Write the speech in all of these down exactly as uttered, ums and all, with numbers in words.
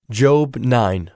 Job nine.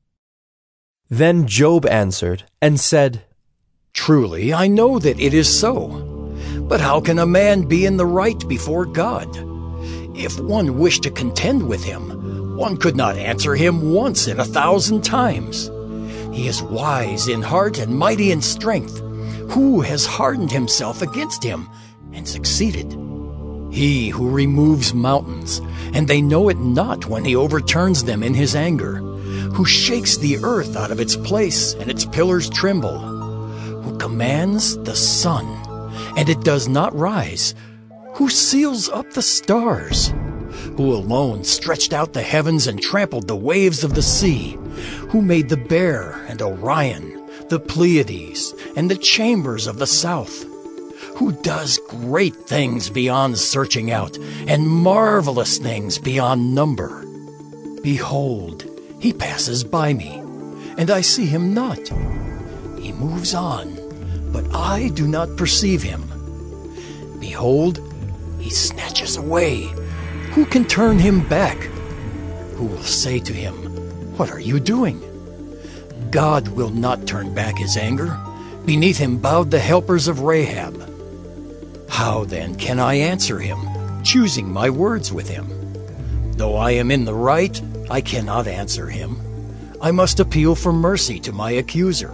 Then Job answered and said, Truly, I know that it is so. But how can a man be in the right before God? If one wished to contend with him, one could not answer him once in a thousand times. He is wise in heart and mighty in strength. Who has hardened himself against him and succeeded? He who removes mountains, and they know it not when he overturns them in his anger, who shakes the earth out of its place, and its pillars tremble, who commands the sun, and it does not rise, who seals up the stars, who alone stretched out the heavens and trampled the waves of the sea, who made the Bear and Orion, the Pleiades, and the chambers of the south, who does great things beyond searching out, and marvelous things beyond number. Behold, he passes by me, and I see him not. He moves on, but I do not perceive him. Behold, he snatches away. Who can turn him back? Who will say to him, What are you doing? God will not turn back his anger. Beneath him bowed the helpers of Rahab. How then can I answer him, choosing my words with him? Though I am in the right, I cannot answer him. I must appeal for mercy to my accuser.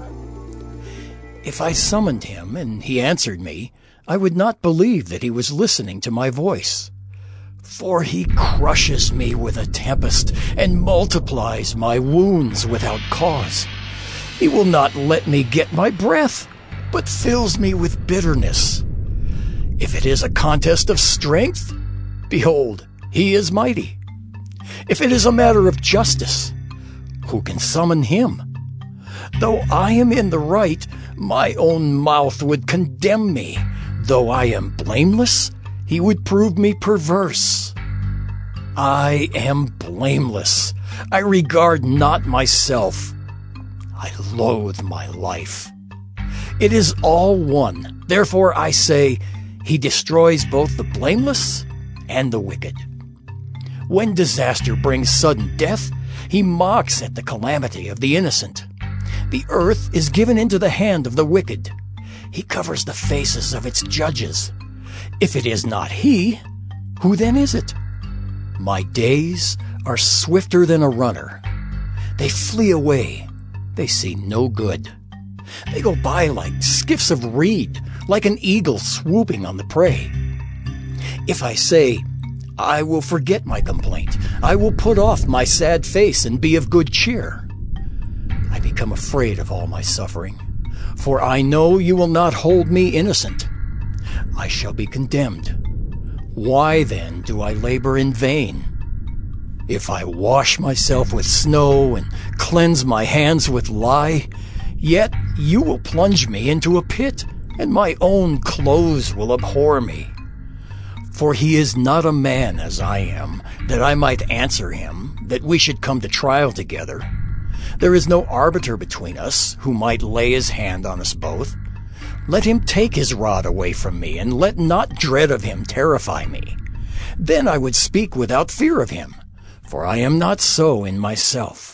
If I summoned him and he answered me, I would not believe that he was listening to my voice. For he crushes me with a tempest and multiplies my wounds without cause. He will not let me get my breath, but fills me with bitterness. If it is a contest of strength, behold, he is mighty. If it is a matter of justice, who can summon him? Though I am in the right, my own mouth would condemn me. Though I am blameless, he would prove me perverse. I am blameless. I regard not myself. I loathe my life. It is all one. Therefore I say, he destroys both the blameless and the wicked. When disaster brings sudden death, he mocks at the calamity of the innocent. The earth is given into the hand of the wicked. He covers the faces of its judges. If it is not he, who then is it? My days are swifter than a runner. They flee away. They see no good. They go by like skiffs of reed, like an eagle swooping on the prey. If I say, I will forget my complaint, I will put off my sad face and be of good cheer, I become afraid of all my suffering, for I know you will not hold me innocent. I shall be condemned. Why then do I labor in vain? If I wash myself with snow and cleanse my hands with lye, yet you will plunge me into a pit, and my own clothes will abhor me. For he is not a man as I am, that I might answer him, that we should come to trial together. There is no arbiter between us, who might lay his hand on us both. Let him take his rod away from me, and let not dread of him terrify me. Then I would speak without fear of him, for I am not so in myself.